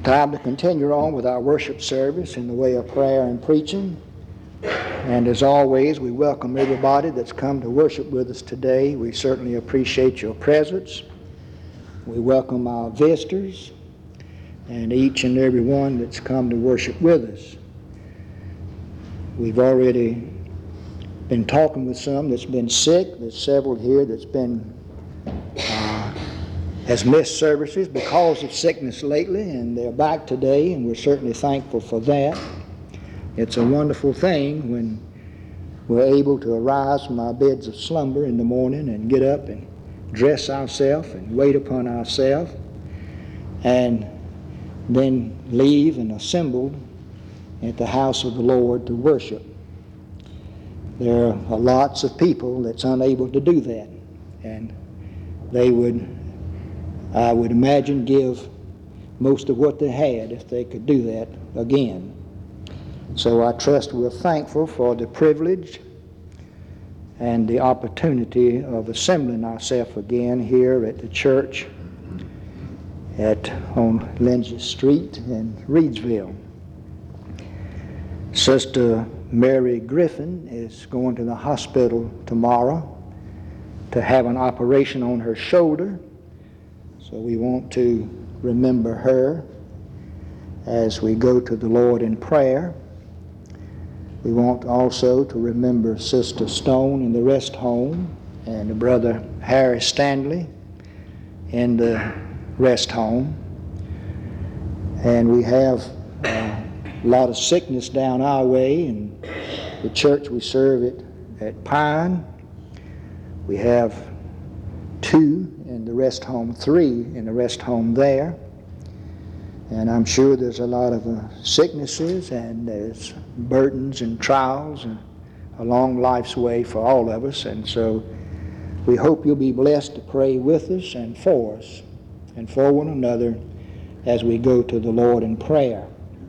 Time to continue on with our worship service in the way of prayer and preaching. And as always, we welcome everybody that's come to worship with us today. We certainly appreciate your presence. We welcome our visitors and each and every one that's come to worship with us. We've already been talking with some that's been sick. There's several here that's been has missed services because of sickness lately, and they're back today, and we're certainly thankful for that. It's a wonderful thing when we're able to arise from our beds of slumber in the morning and get up and dress ourselves and wait upon ourselves and then leave and assemble at the house of the Lord to worship. There are lots of people that's unable to do that, and they would, I would imagine, give most of what they had if they could do that again. So I trust we're thankful for the privilege and the opportunity of assembling ourselves again here at the church on Lindsay Street in Reedsville. Sister Mary Griffin is going to the hospital tomorrow to have an operation on her shoulder. So we want to remember her as we go to the Lord in prayer. We want also to remember Sister Stone in the rest home and Brother Harry Stanley in the rest home. And we have a lot of sickness down our way, and the church we serve at Pine. We have 2 in the rest home, 3 in the rest home there. And I'm sure there's a lot of sicknesses and there's burdens and trials along life's way for all of us. And so we hope you'll be blessed to pray with us and for us and for one another as we go to the Lord in prayer.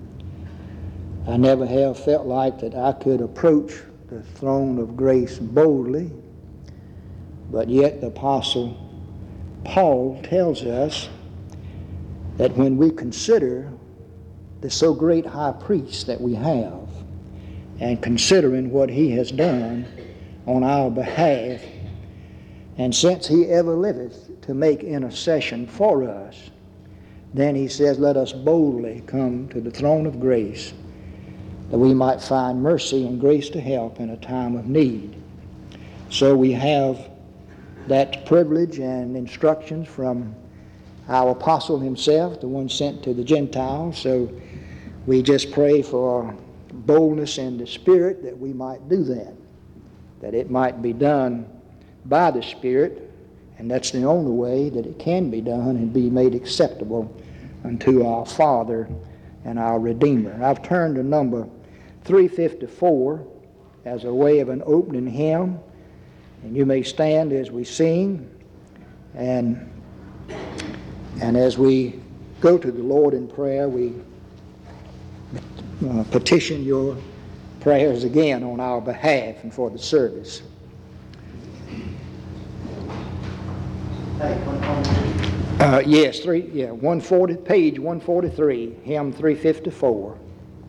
I never have felt like that I could approach the throne of grace boldly, but yet the Apostle Paul tells us that when we consider the so great high priest that we have, and considering what he has done on our behalf, and since he ever liveth to make intercession for us, then he says, let us boldly come to the throne of grace, that we might find mercy and grace to help in a time of need. So we have that privilege and instructions from our apostle himself, the one sent to the Gentiles. So we just pray for boldness in the Spirit that we might do that it might be done by the Spirit, and that's the only way that it can be done and be made acceptable unto our Father and our Redeemer. I've turned to number 354 as a way of an opening hymn, and you may stand as we sing, and as we go to the Lord in prayer, we petition your prayers again on our behalf and for the service. Yes, 140, page 143, hymn 354.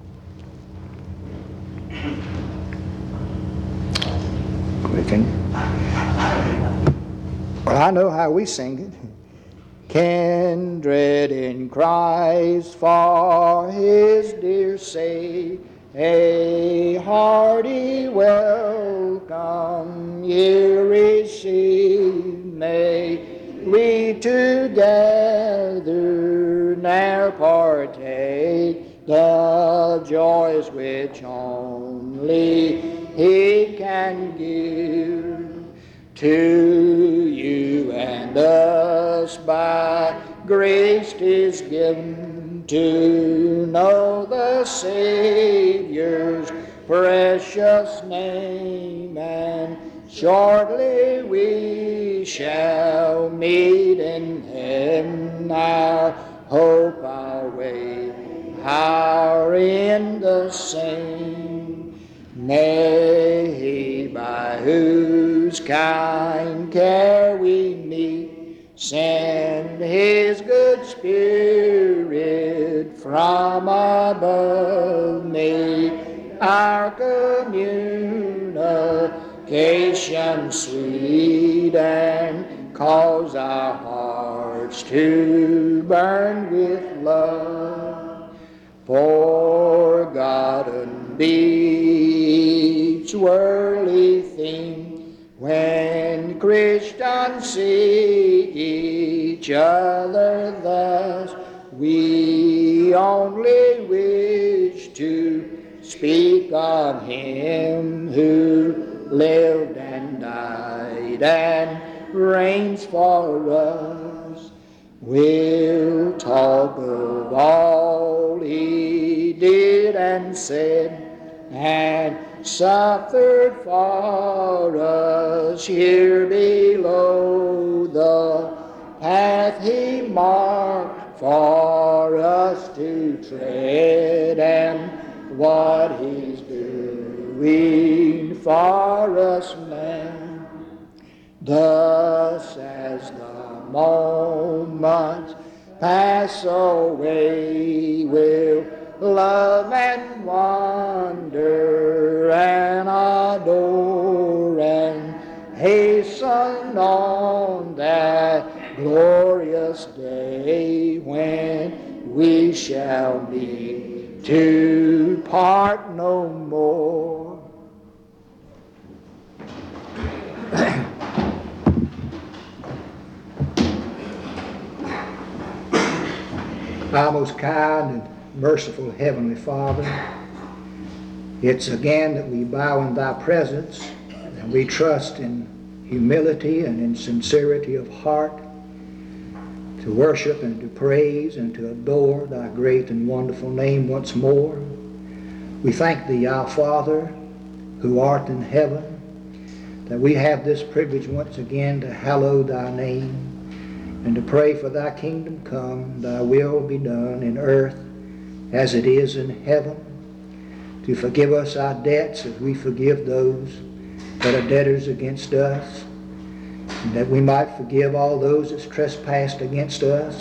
Well, I know how we sing it. Kindred in Christ for his dear sake, a hearty welcome ye receive. May we together ne'er partake the joys which only he can give. To you and us by grace 'tis given to know the Savior's precious name, and shortly we shall meet in heaven. Our hope, our way, our end the same. May he, by whose kind care we meet, send his good Spirit from above, may our communication sweet and cause our hearts to burn with love. For God and each worldly thing, when Christians see each other thus, we only wish to speak of Him who lived and died and reigns for us. We'll talk of all He did and said and suffered for us here below, the path He marked for us to tread, and what He's doing for us now. Thus as the moments pass away, we'll love and wonder and adore and hasten on that glorious day when we shall meet to part no more. Our most kind and merciful Heavenly Father, it's again that we bow in Thy presence, and we trust in humility and in sincerity of heart to worship and to praise and to adore Thy great and wonderful name once more. We thank Thee, our Father, who art in heaven, that we have this privilege once again to hallow Thy name and to pray for Thy kingdom come, Thy will be done in earth as it is in heaven, to forgive us our debts as we forgive those that are debtors against us, and that we might forgive all those that trespassed against us,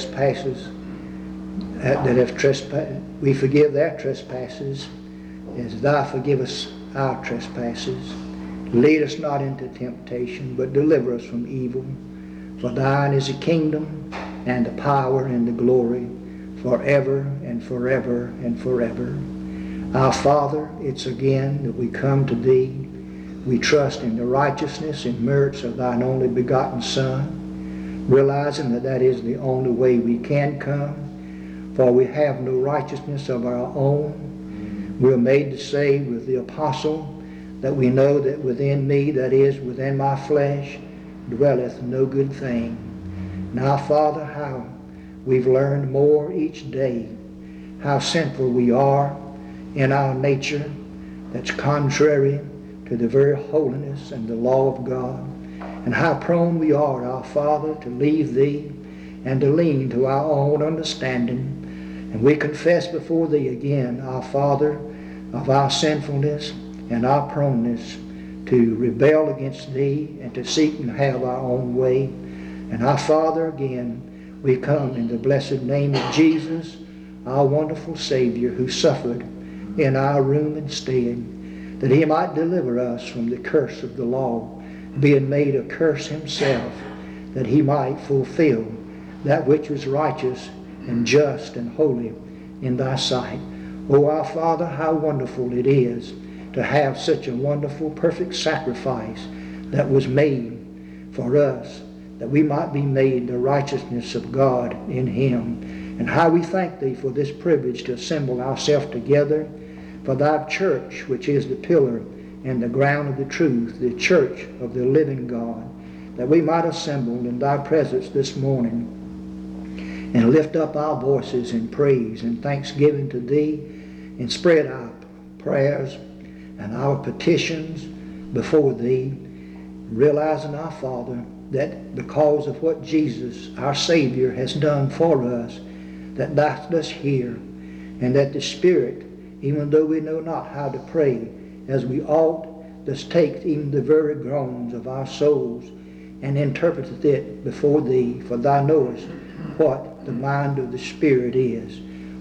we forgive their trespasses as Thou forgive us our trespasses. Lead us not into temptation, but deliver us from evil. For Thine is the kingdom and the power and the glory forever and forever and forever. Our Father, it's again that we come to Thee. We trust in the righteousness and merits of Thine only begotten Son, realizing that that is the only way we can come, for we have no righteousness of our own. We are made to say with the apostle that we know that within me, that is, within my flesh, dwelleth no good thing. Now, Father, how we've learned more each day, how sinful we are in our nature that's contrary to the very holiness and the law of God, and how prone we are, our Father, to leave Thee and to lean to our own understanding. And we confess before Thee again, our Father, of our sinfulness and our proneness to rebel against Thee and to seek and have our own way. And our Father, again, we come in the blessed name of Jesus, our wonderful Savior, who suffered in our room instead, that He might deliver us from the curse of the law, being made a curse Himself, that He might fulfill that which was righteous and just and holy in Thy sight. Oh, our Father, how wonderful it is to have such a wonderful, perfect sacrifice that was made for us, that we might be made the righteousness of God in Him. And how we thank Thee for this privilege to assemble ourselves together for Thy church, which is the pillar and the ground of the truth, the church of the living God, that we might assemble in Thy presence this morning and lift up our voices in praise and thanksgiving to Thee, and spread our prayers and our petitions before Thee, realizing, our Father, that because of what Jesus, our Savior, has done for us, that Thou dost hear, and that the Spirit, even though we know not how to pray as we ought, dost take even the very groans of our souls and interpreteth it before Thee, for Thou knowest what the mind of the Spirit is.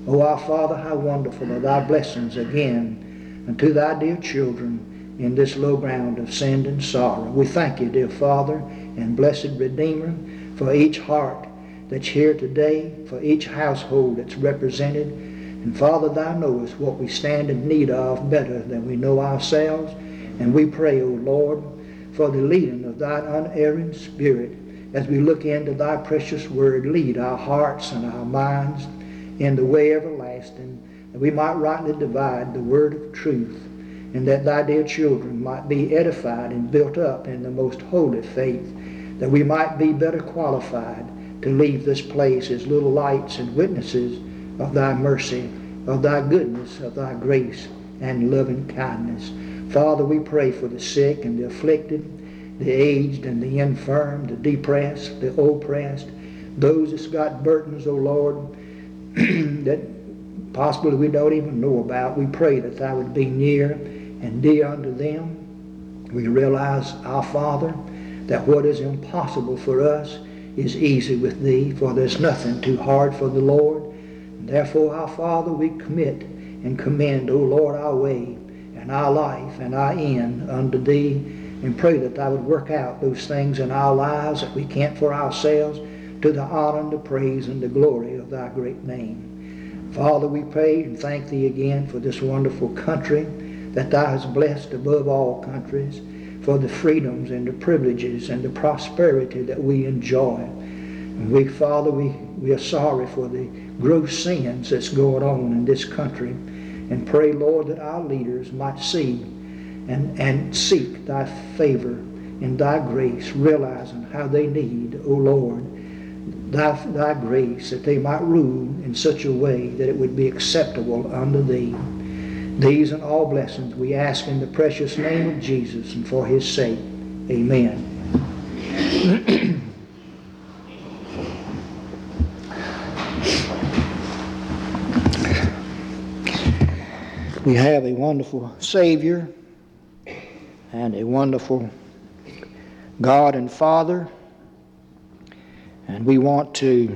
O our Father, how wonderful are thy blessings again unto thy dear children in this low ground of sin and sorrow. We thank you, dear Father and blessed Redeemer, for each heart that's here today, for each household that's represented. And Father, thou knowest what we stand in need of better than we know ourselves. And we pray, O Lord, for the leading of thine unerring Spirit as we look into thy precious word. Lead our hearts and our minds in the way everlasting, that we might rightly divide the word of truth, and that thy dear children might be edified and built up in the most holy faith, that we might be better qualified to leave this place as little lights and witnesses of thy mercy, of thy goodness, of thy grace and loving kindness. Father, we pray for the sick and the afflicted, the aged and the infirm, the depressed, the oppressed, those that's got burdens, O Lord, that possibly we don't even know about. We pray that thou would be near and dear unto them. We realize, our Father, that what is impossible for us is easy with thee, for there's nothing too hard for the Lord. And therefore, our Father, we commit and commend, O Lord, our way and our life and our end unto thee, and pray that thou would work out those things in our lives that we can't for ourselves, to the honor and the praise and the glory of thy great name. Father, we pray and thank thee again for this wonderful country that thou hast blessed above all countries, for the freedoms and the privileges and the prosperity that we enjoy. And we, Father, we are sorry for the gross sins that's going on in this country, and pray, Lord, that our leaders might see and seek thy favor and thy grace, realizing how they need, O Lord, thy grace, that they might rule in such a way that it would be acceptable unto thee. These and all blessings we ask in the precious name of Jesus and for his sake. Amen. We have a wonderful Savior and a wonderful God and Father, and we want to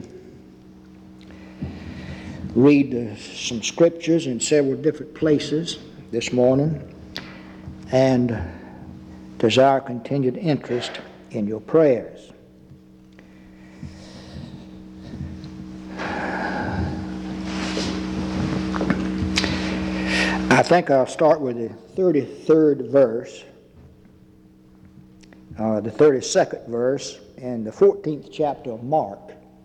read some scriptures in several different places this morning and desire continued interest in your prayers. I think I'll start with the 33rd verse, the 32nd verse in the 14th chapter of Mark.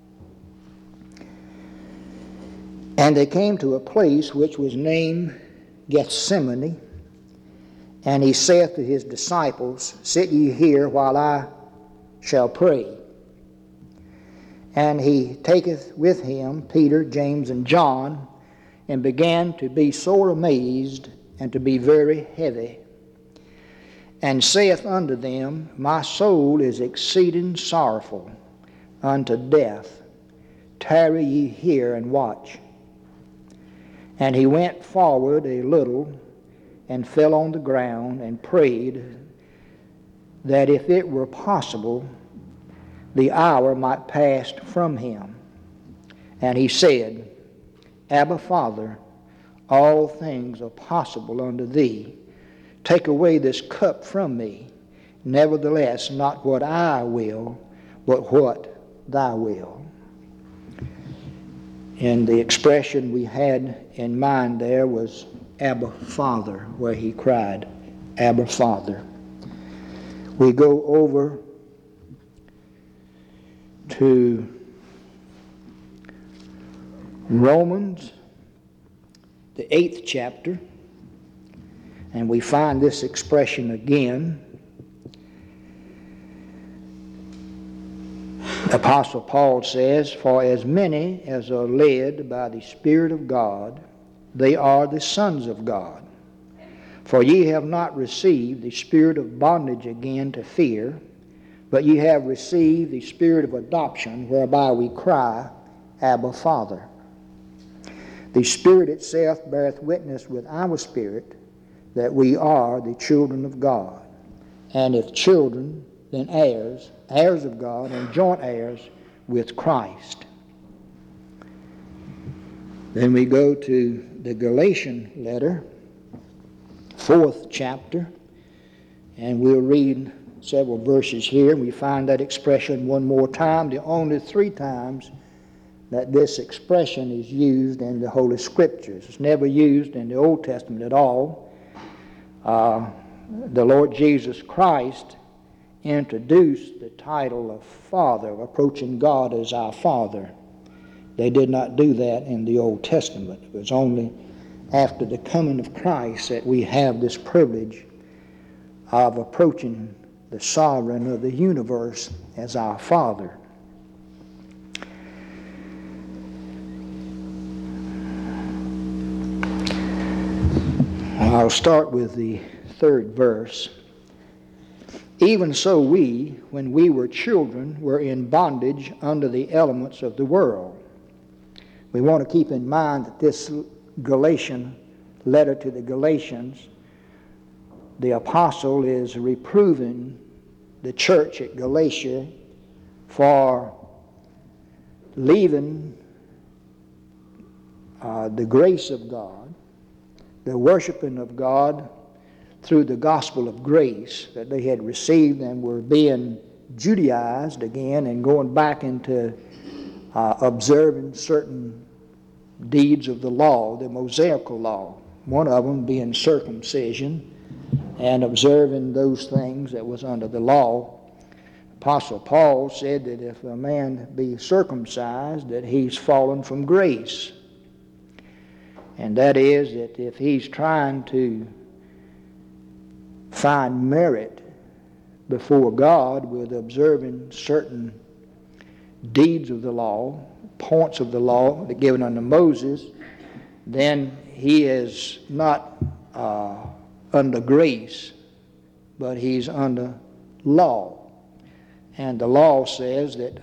And they came to a place which was named Gethsemane, and he saith to his disciples, Sit ye here while I shall pray. And he taketh with him Peter, James, and John, and began to be sore amazed and to be very heavy, and saith unto them, My soul is exceeding sorrowful unto death. Tarry ye here and watch. And he went forward a little and fell on the ground and prayed that if it were possible, the hour might pass from him. And he said, Abba, Father, all things are possible unto thee. Take away this cup from me. Nevertheless, not what I will, but what thy will. And the expression we had in mind there was Abba, Father, where he cried, Abba, Father. We go over to Romans, the 8th chapter, and we find this expression again. Apostle Paul says, For as many as are led by the Spirit of God, they are the sons of God. For ye have not received the spirit of bondage again to fear, but ye have received the spirit of adoption, whereby we cry, Abba, Father. The Spirit itself beareth witness with our spirit that we are the children of God. And if children, then heirs, heirs of God, and joint heirs with Christ. Then we go to the Galatian letter, 4th chapter, and we'll read several verses here. We find that expression one more time, the only 3 times that this expression is used in the Holy Scriptures. It's never used in the Old Testament at all. The Lord Jesus Christ introduced the title of Father, of approaching God as our Father. They did not do that in the Old Testament. It was only after the coming of Christ that we have this privilege of approaching the sovereign of the universe as our Father. I'll start with the 3rd verse. Even so we, when we were children, were in bondage under the elements of the world. We want to keep in mind that this Galatian letter to the Galatians, the apostle is reproving the church at Galatia for leaving the grace of God, the worshiping of God through the gospel of grace that they had received, and were being Judaized again and going back into observing certain deeds of the law, the Mosaical law. One of them being circumcision and observing those things that was under the law. Apostle Paul said that if a man be circumcised, that he's fallen from grace. And that is that if he's trying to find merit before God with observing certain deeds of the law, points of the law that given unto Moses, then he is not under grace, but he's under law. And the law says that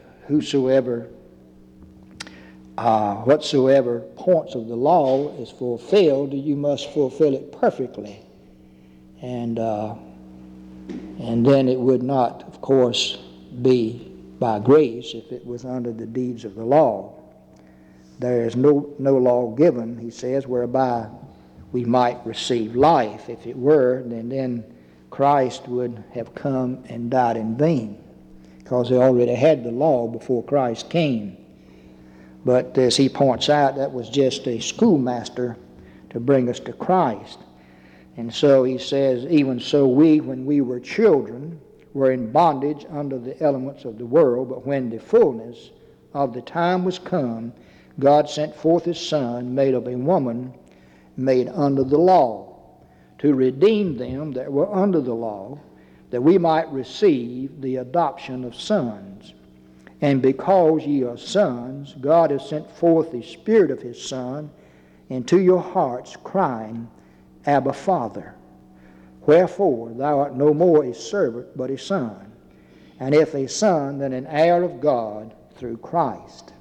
whatsoever points of the law is fulfilled, you must fulfill it perfectly. And then it would not, of course, be by grace if it was under the deeds of the law. There is no law given, he says, whereby we might receive life. If it were, then Christ would have come and died in vain, because they already had the law before Christ came. But as he points out, that was just a schoolmaster to bring us to Christ. And so he says, even so we, when we were children, were in bondage under the elements of the world, but when the fullness of the time was come, God sent forth his Son, made of a woman, made under the law, to redeem them that were under the law, that we might receive the adoption of sons. And because ye are sons, God has sent forth the Spirit of his Son into your hearts, crying, Abba, Father. Wherefore thou art no more a servant, but a son. And if a son, then an heir of God through Christ.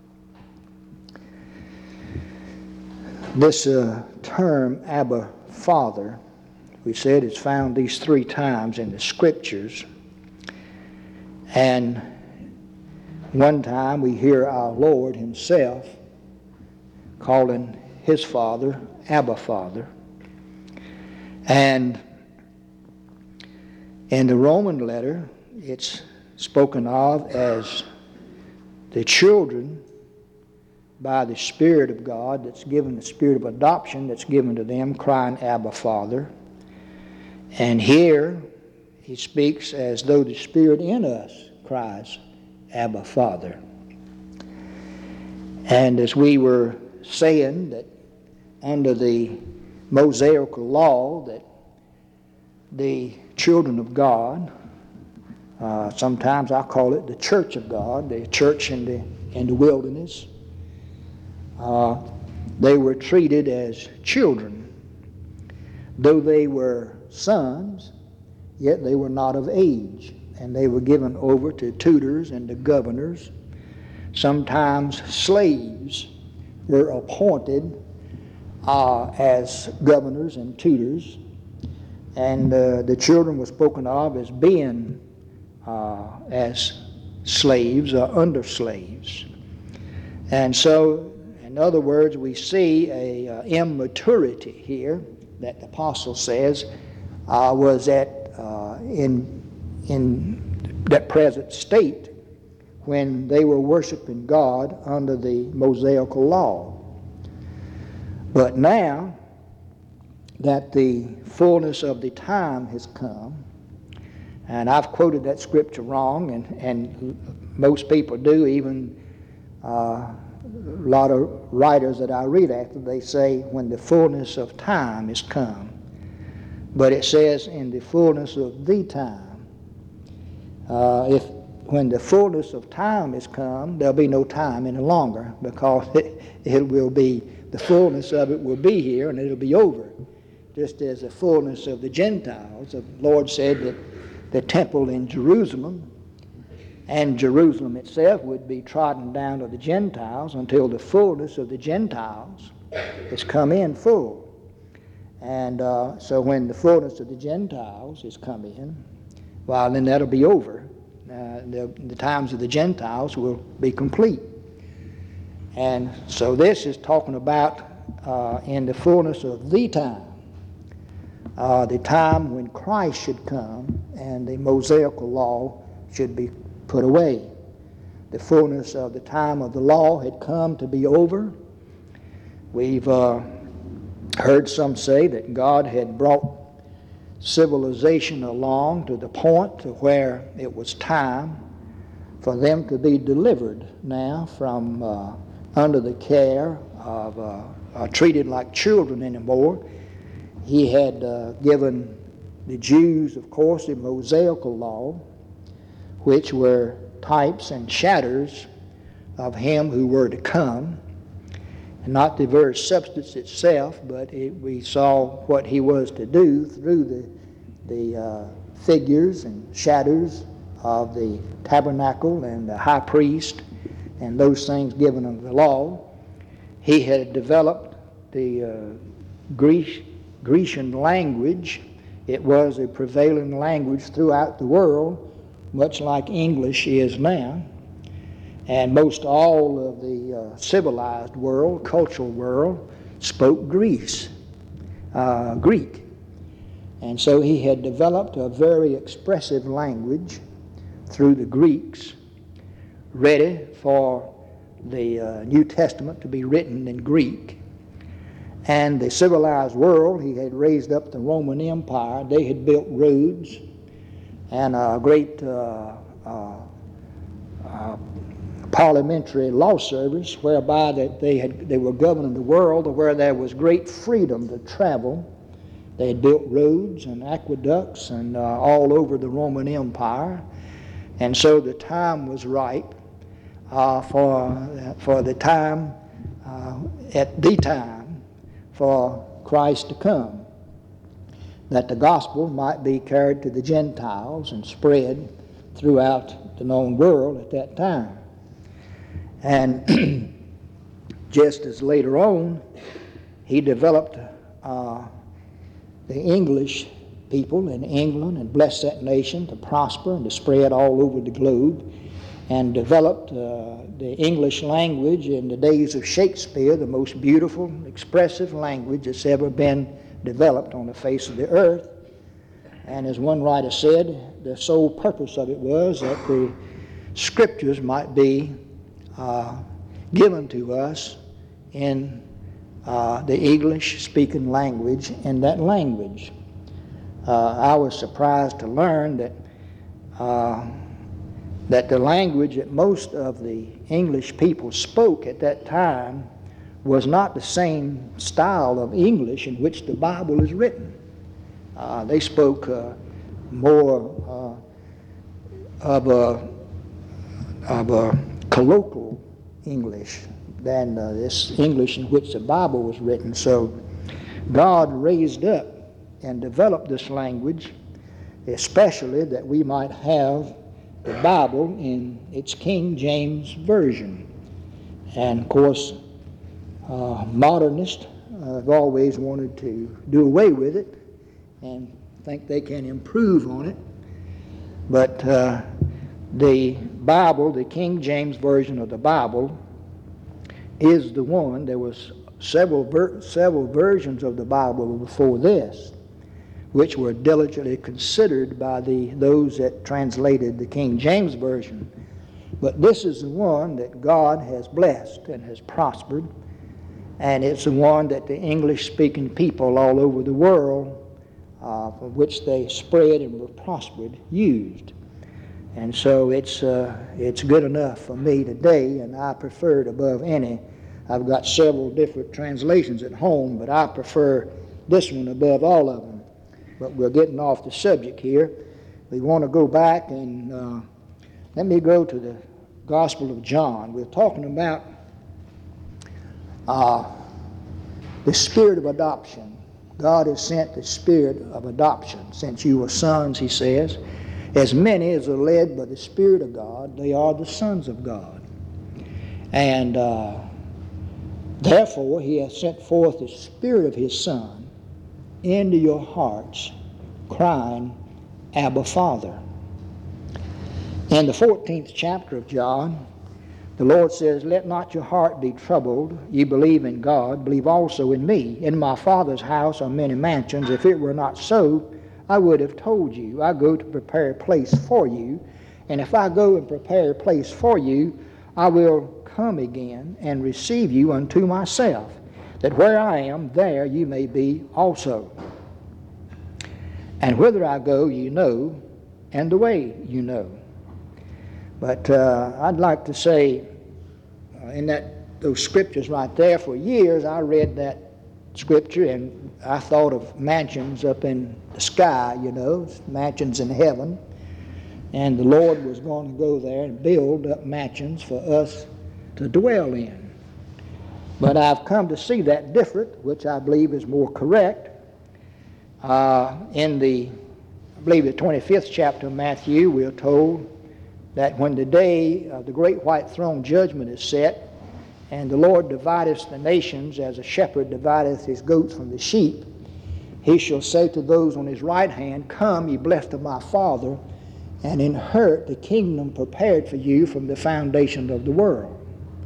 This term, Abba, Father, we said is found these 3 times in the Scriptures. And one time we hear our Lord himself calling his Father Abba, Father. And in the Roman letter, it's spoken of as the children by the Spirit of God that's given, the Spirit of adoption that's given to them, crying, Abba, Father. And here he speaks as though the Spirit in us cries, Abba, Father. And as we were saying, that under the Mosaical law, that the children of God, sometimes I call it the church of God, the church in the wilderness, they were treated as children. Though they were sons, yet they were not of age, and they were given over to tutors and to governors. Sometimes slaves were appointed as governors and tutors, and the children were spoken of as being as slaves or under slaves. And In other words, we see a immaturity here that the apostle says was in that present state when they were worshiping God under the Mosaical law. But now that the fullness of the time has come, and I've quoted that scripture wrong, and most people do, even a lot of writers that I read after, they say when the fullness of time is come. But it says in the fullness of the time. When the fullness of time is come, there'll be no time any longer, because it will be, the fullness of it will be here and it'll be over. Just as the fullness of the Gentiles, the Lord said that the temple in Jerusalem and Jerusalem itself would be trodden down to the Gentiles until the fullness of the Gentiles is come in full. And so when the fullness of the Gentiles is come in, well, then that'll be over. The times of the Gentiles will be complete. And so this is talking about in the fullness of the time when Christ should come and the Mosaical law should be put away. The fullness of the time of the law had come to be over. We've heard some say that God had brought civilization along to the point to where it was time for them to be delivered now from under the care of treated like children anymore. He had given the Jews, of course, the Mosaical law, which were types and shadows of him who were to come, and not the very substance itself, but we saw what he was to do through the figures and shadows of the tabernacle and the high priest and those things given under the law. He had developed the Grecian language. It was a prevailing language throughout the world, much like English is now. And most all of the civilized world, cultural world, spoke Greek. And so he had developed a very expressive language through the Greeks, ready for the New Testament to be written in Greek. And the civilized world, he had raised up the Roman Empire. They had built roads and a great parliamentary law service whereby that they were governing the world, where there was great freedom to travel. They had built roads and aqueducts and all over the Roman Empire. And so the time was ripe for the time, at the time, for Christ to come, that the gospel might be carried to the Gentiles and spread throughout the known world at that time. And just as later on, he developed the English people in England and blessed that nation to prosper and to spread all over the globe, and developed the English language in the days of Shakespeare, the most beautiful, expressive language that's ever been developed on the face of the earth. And as one writer said, the sole purpose of it was that the scriptures might be given to us in the English-speaking language, in that language. I was surprised to learn that the language that most of the English people spoke at that time was not the same style of English in which the Bible is written. They spoke more of a colloquial English than this English in which the Bible was written. So God raised up and developed this language, especially that we might have the Bible in its King James Version. And of course, modernists have always wanted to do away with it and think they can improve on it. But the Bible, the King James Version of the Bible, is the one. There was several versions of the Bible before this, which were diligently considered by those that translated the King James Version. But this is the one that God has blessed and has prospered, and it's the one that the English-speaking people all over the world, from which they spread and were prospered, used. And so it's good enough for me today, and I prefer it above any. I've got several different translations at home, but I prefer this one above all of them. But we're getting off the subject here. We want to go back and let me go to the Gospel of John. We're talking about the spirit of adoption. God has sent the spirit of adoption. Since you are sons, he says, as many as are led by the Spirit of God, they are the sons of God. And therefore, he has sent forth the Spirit of his Son into your hearts, crying, Abba, Father. In the 14th chapter of John, the Lord says, let not your heart be troubled. Ye believe in God, believe also in me. In my Father's house are many mansions. If it were not so, I would have told you. I go to prepare a place for you. And if I go and prepare a place for you, I will come again and receive you unto myself, that where I am, there you may be also. And whither I go, you know, and the way you know. But I'd like to say, in those scriptures right there, for years I read that scripture and I thought of mansions up in the sky, mansions in heaven. And the Lord was going to go there and build up mansions for us to dwell in. But I've come to see that different, which I believe is more correct. In the 25th chapter of Matthew, we're told that when the day of the great white throne judgment is set, and the Lord divideth the nations as a shepherd divideth his goats from the sheep, he shall say to those on his right hand, come, ye blessed of my Father, and inherit the kingdom prepared for you from the foundation of the world.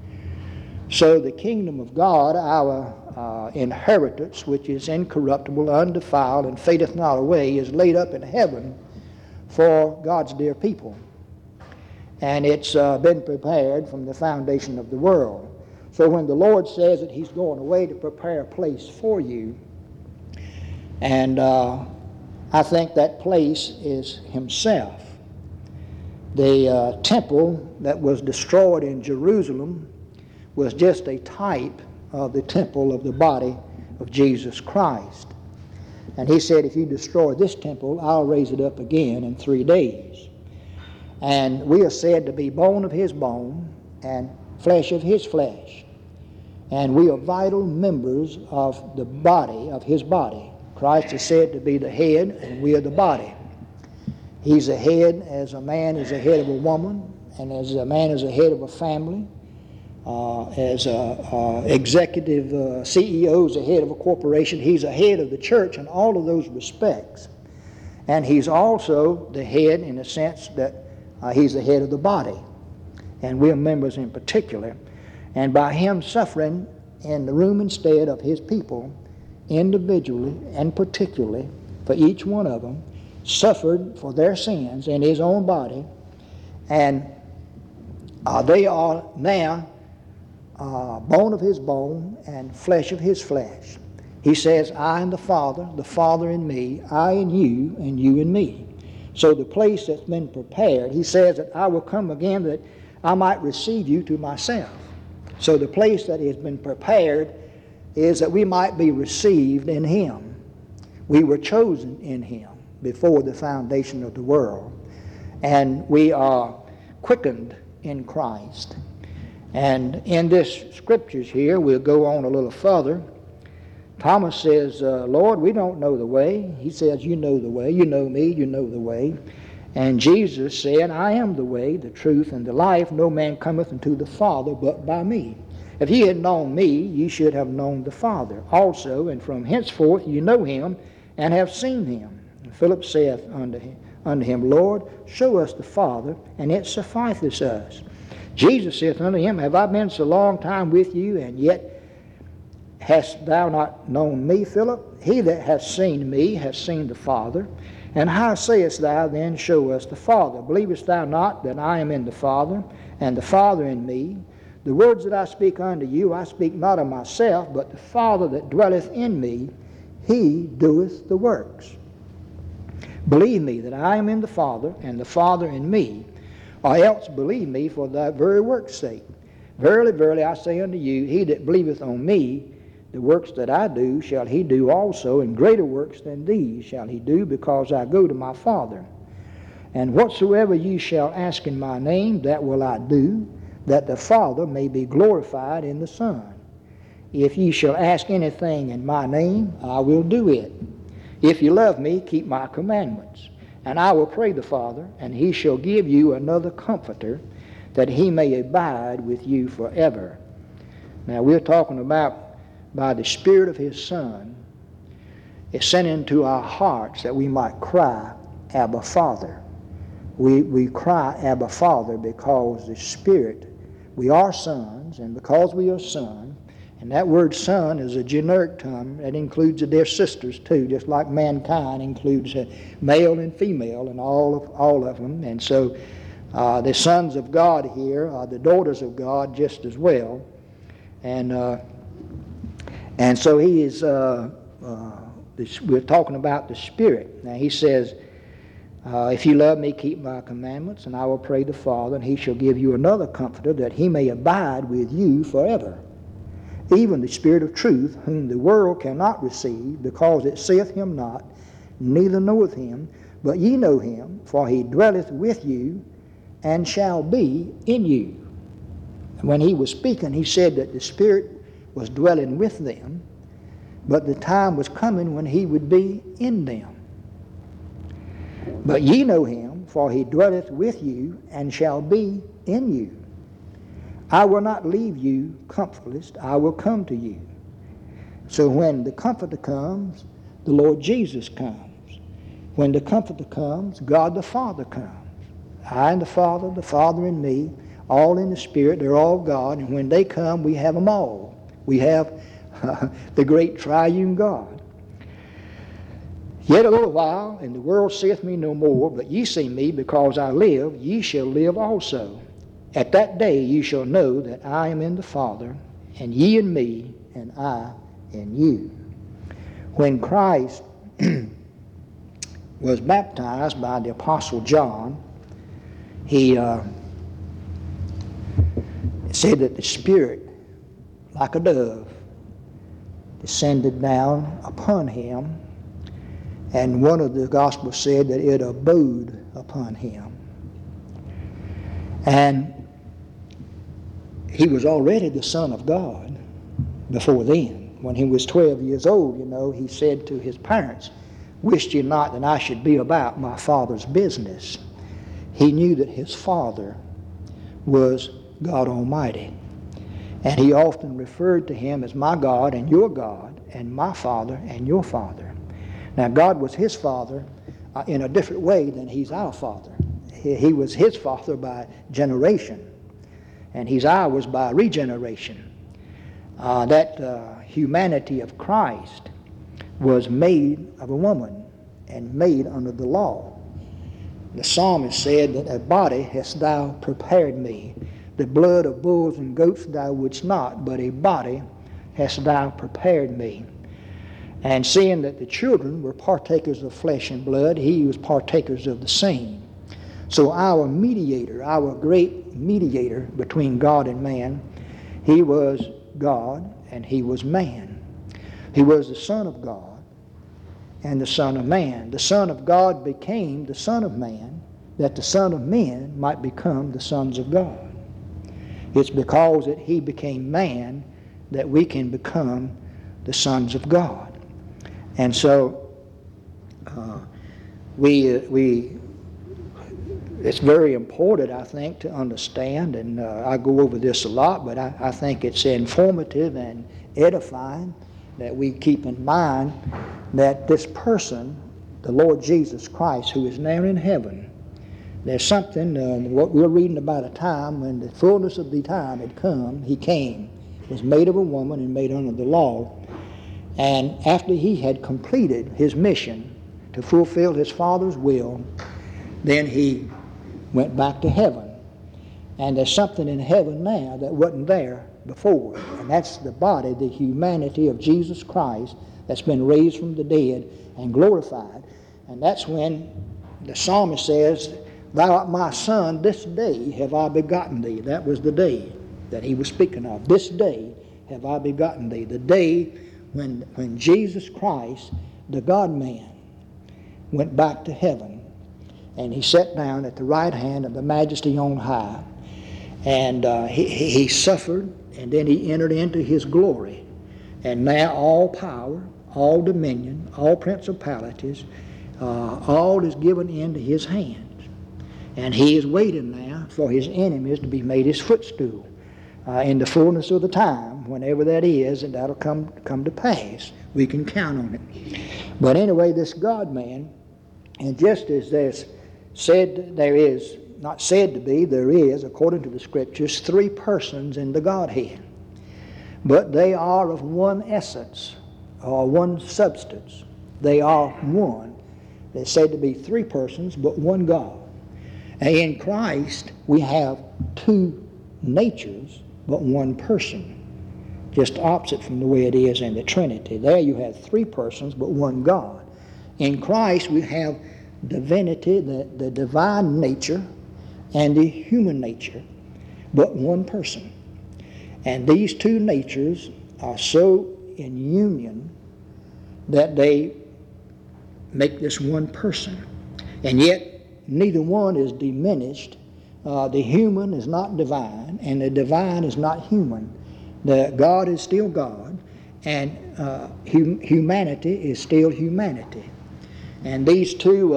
So the kingdom of God, our inheritance, which is incorruptible, undefiled, and fadeth not away, is laid up in heaven for God's dear people. And it's been prepared from the foundation of the world. So when the Lord says that he's going away to prepare a place for you, and I think that place is himself. The temple that was destroyed in Jerusalem was just a type of the temple of the body of Jesus Christ. And he said, if you destroy this temple, I'll raise it up again in 3 days. And we are said to be bone of his bone and flesh of his flesh. And we are vital members of the body, of his body. Christ is said to be the head, and we are the body. He's the head as a man is the head of a woman, and as a man is the head of a family. As an executive CEO is the head of a corporation. He's the head of the church in all of those respects. And he's also the head in the sense that he's the head of the body. And we're members in particular. And by him suffering in the room instead of his people, individually and particularly, for each one of them, suffered for their sins in his own body. And they are now bone of his bone and flesh of his flesh. He says, I and the Father in me, I in you, and you in me. So the place that's been prepared, he says that I will come again that I might receive you to myself. So the place that has been prepared is that we might be received in him. We were chosen in him before the foundation of the world. And we are quickened in Christ. And in this scriptures here, we'll go on a little further. Thomas says, Lord, we don't know the way. He says, you know the way. You know me, you know the way. And Jesus said, I am the way, the truth, and the life. No man cometh unto the Father but by me. If ye had known me, ye should have known the Father also, and from henceforth ye know him and have seen him. And Philip saith unto him, Lord, show us the Father, and it sufficeth us. Jesus saith unto him, Have I been so long time with you, and yet hast thou not known me, Philip? He that hath seen me hath seen the Father. And how sayest thou then, Show us the Father? Believest thou not that I am in the Father, and the Father in me? The words that I speak unto you, I speak not of myself, but the Father that dwelleth in me, he doeth the works. Believe me that I am in the Father, and the Father in me, or else believe me for thy very work's sake. Verily, verily, I say unto you, he that believeth on me, the works that I do shall he do also, and greater works than these shall he do, because I go to my Father. And whatsoever ye shall ask in my name, that will I do, that the Father may be glorified in the Son. If ye shall ask anything in my name, I will do it. If ye love me, keep my commandments. And I will pray the Father, and he shall give you another Comforter, that he may abide with you forever. Now we're talking about by the Spirit of his Son, is sent into our hearts that we might cry, Abba, Father. We cry, Abba, Father, because the Spirit, we are sons, and because we are sons, and that word son is a generic term that includes their sisters too, just like mankind includes male and female and all of them. And so the sons of God here are the daughters of God just as well. And so he is, we're talking about the Spirit. Now he says, if you love me, keep my commandments, and I will pray the Father, and he shall give you another Comforter, that he may abide with you forever. Even the Spirit of truth, whom the world cannot receive, because it seeth him not, neither knoweth him, but ye know him, for he dwelleth with you, and shall be in you. And when he was speaking, he said that the Spirit was dwelling with them, but the time was coming when he would be in them. But ye know him, for he dwelleth with you, and shall be in you. I will not leave you comfortless, I will come to you. So when the Comforter comes, the Lord Jesus comes. When the Comforter comes, God the Father comes. I and the Father in me, all in the Spirit, they're all God, and when they come, we have them all. We have the great triune God. Yet a little while, and the world seeth me no more, but ye see me, because I live, ye shall live also. At that day ye shall know that I am in the Father, and ye in me, and I in you. When Christ was baptized by the Apostle John, he said that the Spirit, like a dove, descended down upon him, and one of the Gospels said that it abode upon him. And he was already the Son of God before then. When he was 12 years old, he said to his parents, Wist ye not that I should be about my Father's business? He knew that his Father was God Almighty. And he often referred to him as my God and your God, and my Father and your Father. Now God was his Father in a different way than he's our Father. He was his Father by generation, and he's ours by regeneration. That humanity of Christ was made of a woman and made under the law. The psalmist said that a body hast thou prepared me. The blood of bulls and goats thou wouldst not, but a body hast thou prepared me. And seeing that the children were partakers of flesh and blood, he was partakers of the same. So our mediator, our great mediator between God and man, he was God and he was man. He was the Son of God and the Son of man. The Son of God became the Son of man, that the Son of men might become the sons of God. It's because that he became man that we can become the sons of God. And so it's very important, I think, to understand, and I go over this a lot, but I think it's informative and edifying that we keep in mind that this person, the Lord Jesus Christ, who is now in heaven, There's something, what we're reading about a time when the fullness of the time had come. He came, was made of a woman and made under the law. And after he had completed his mission to fulfill his Father's will, then he went back to heaven. And there's something in heaven now that wasn't there before. And that's the body, the humanity of Jesus Christ that's been raised from the dead and glorified. And that's when the psalmist says, "Thou art my son, this day have I begotten thee." That was the day that he was speaking of. This day have I begotten thee. The day when Jesus Christ, the God-man, went back to heaven. And he sat down at the right hand of the Majesty on high. And he suffered, and then he entered into his glory. And now all power, all dominion, all principalities, all is given into his hands. And he is waiting now for his enemies to be made his footstool. In the fullness of the time, whenever that is, and that'll come to pass, we can count on it. But anyway, this God-man, and just as there's said there is, not said to be, there is, according to the Scriptures, 3 persons in the Godhead. But they are of one essence, or one substance. They are one. They're said to be 3 persons, but one God. And in Christ, we have 2 natures, but one person. Just opposite from the way it is in the Trinity. There you have 3 persons, but one God. In Christ, we have divinity, the divine nature, and the human nature, but one person. And these 2 natures are so in union that they make this one person. And yet, neither one is diminished. The human is not divine, and the divine is not human. The God is still God, and humanity is still humanity. And these 2,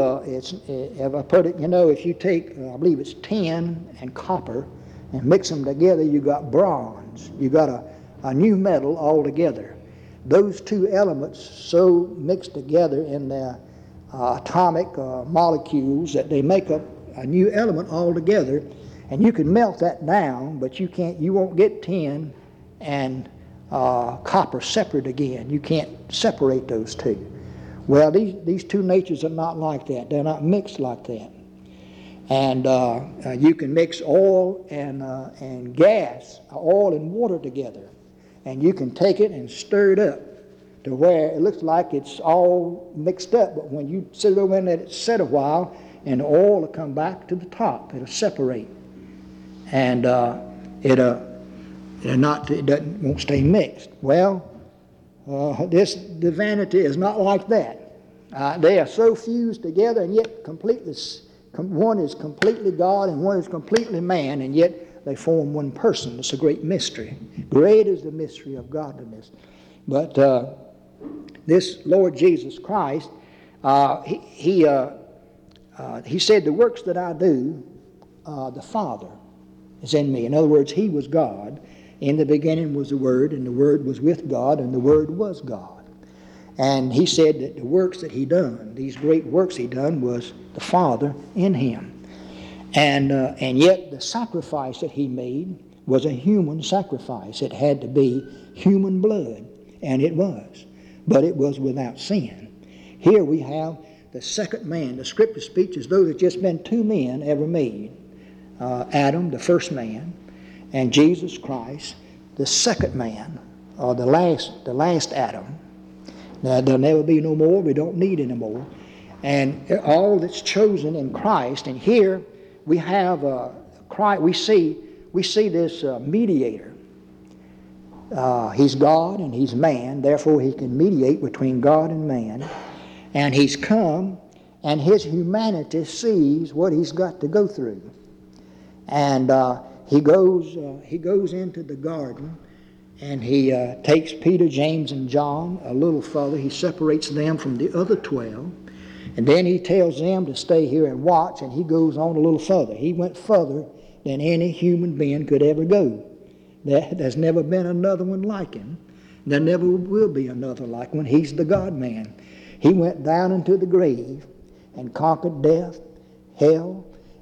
if I put it, if you take, I believe it's tin and copper, and mix them together, you got bronze. You got a new metal altogether. Those 2 elements so mixed together in their atomic molecules that they make up a new element altogether. And you can melt that down, but you won't get tin and copper separate again. You can't separate those 2. Well, these 2 natures are not like that. They're not mixed like that. And you can mix oil and gas, oil and water together, and you can take it and stir it up to where it looks like it's all mixed up. But when you sit over and let it set a while, and the oil will come back to the top, it'll separate, and it won't stay mixed. Well, this divinity is not like that. They are so fused together, and yet completely. One is completely God and one is completely man, and yet they form one person. It's a great mystery. Great is the mystery of godliness. But this Lord Jesus Christ, he said, "The works that I do, the Father is in me." In other words, he was God. In the beginning was the Word, and the Word was with God, and the Word was God. And he said that the works that he done, these great works he done, was the Father in him. And yet the sacrifice that he made was a human sacrifice. It had to be human blood, and it was. But it was without sin. Here we have the second man. The Scripture speaks as though there's just been 2 men ever made. Adam, the first man, and Jesus Christ, the second man, or the last Adam. Now, there'll never be no more. We don't need any more. And all that's chosen in Christ. And here we have Christ. We see this mediator. He's God and he's man. Therefore, he can mediate between God and man. And he's come, and his humanity sees what he's got to go through. And he goes into the garden. And he takes Peter, James, and John a little further. He separates them from the other 12. And then he tells them to stay here and watch, and he goes on a little further. He went further than any human being could ever go. There's never been another one like him. There never will be another like one. He's the God-man. He went down into the grave and conquered death, hell,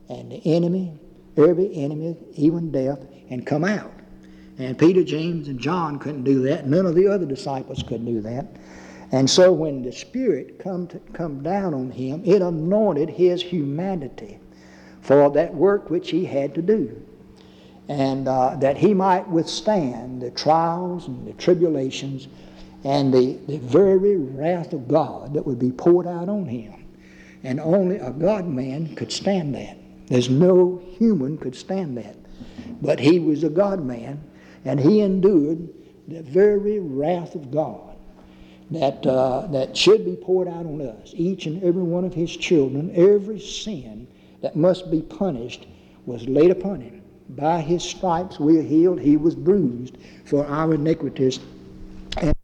and the enemy, every enemy, even death, and come out. And Peter, James, and John couldn't do that. None of the other disciples could do that. And so when the Spirit come down on him, it anointed his humanity for that work which he had to do. And that he might withstand the trials and the tribulations and the very wrath of God that would be poured out on him. And only a God-man could stand that. There's no human could stand that. But he was a God-man, and he endured the very wrath of God that should be poured out on us. Each and every one of his children, every sin that must be punished was laid upon him. By his stripes we are healed. He was bruised for our iniquities.